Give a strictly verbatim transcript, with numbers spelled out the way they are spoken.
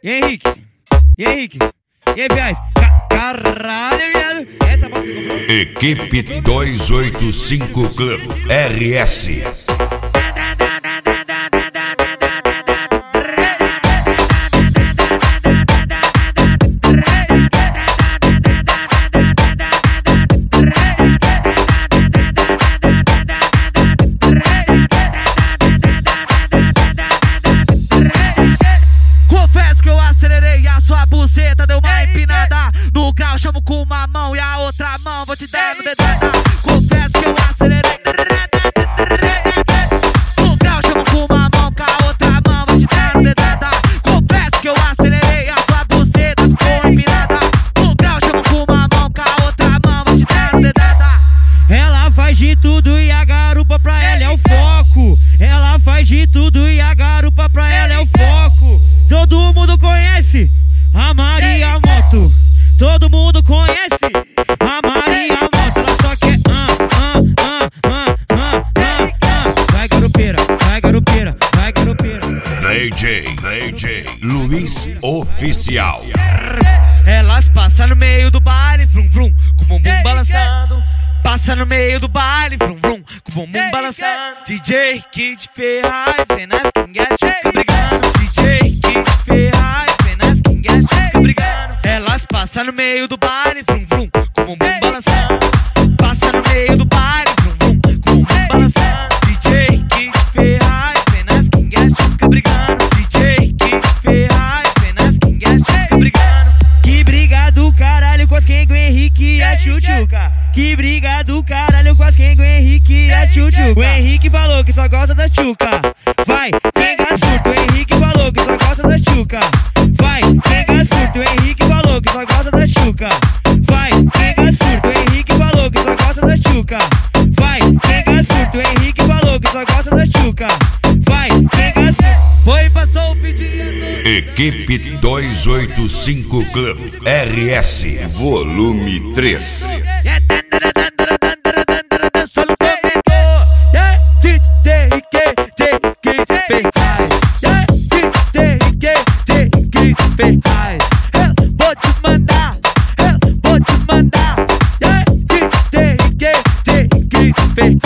E Henrique? E Henrique? E aí, viado? Ca caralho, viado! Essa moto ficou pronta? Equipe duzentos e oitenta e cinco Club R S. Confesso que eu acelerei, a sua buceta deu uma empinada. No grau chamo com uma mão e a outra mão vou te dar no dedada. Confesso que eu acelerei. No grau chamo com uma mão, com a outra mão vou te dar no dedada. Confesso que eu acelerei, a sua buceta ficou empinada. No grau chamo com uma mão, com a outra mão vou te dar no dedada. Ela faz de tudo e a garupa pra ela é o foco. Ela faz de tudo e a garupa pra ela é o foco. Todo mundo conhece a Maria Moto. Todo mundo conhece a Maria Moto. Ela só quer ah, ah, ah, ah, ah, ah, ah. Vai garupeira, vai garupeira, vai garupeira. D J, D J Luiz Oficial. Elas passam no meio do baile, vrum vrum, com o bumbum balançando. Passa no meio do baile, vrum vrum, com o bumbum balançando. D J Kid Ferraz, vem nas canguetes, fica brigando. D J Kid Ferraz, vem nas canguetes, fica brigando. Elas passam no meio do baile, vrum vrum, com o bumbum balançando. Passa no meio do baile, vrum vrum, com o bumbum balançando. D J Kid Ferraz, vem nas canguetes, fica brigando. D J Kid Ferraz, vem nas canguetes, fica brigando. Que briga do caralho com as Kengo, Henrique e a Chuchuca. Que briga do caralho com as Kengo, Henrique e a Chuchuca. O Henrique falou que só gosta da Chuca. Vai, pega surto. O Henrique falou que só gosta da Chuca. Vai, pega surto. O Henrique falou que só gosta da Chuca. Vai, pega surto. O Henrique falou que só gosta da Chuca. Vai, pega surto. O Henrique falou que só gosta da Chuca. Vai, pega surto. Foi, passou o pedido. Equipe duzentos e oitenta e cinco Club R S, volume três. Só no corredor, yeah, D J Kid Ferraz, yeah, D J Kid Ferraz. Eu vou te mandar, eu vou te mandar, yeah, D J Kid Ferraz.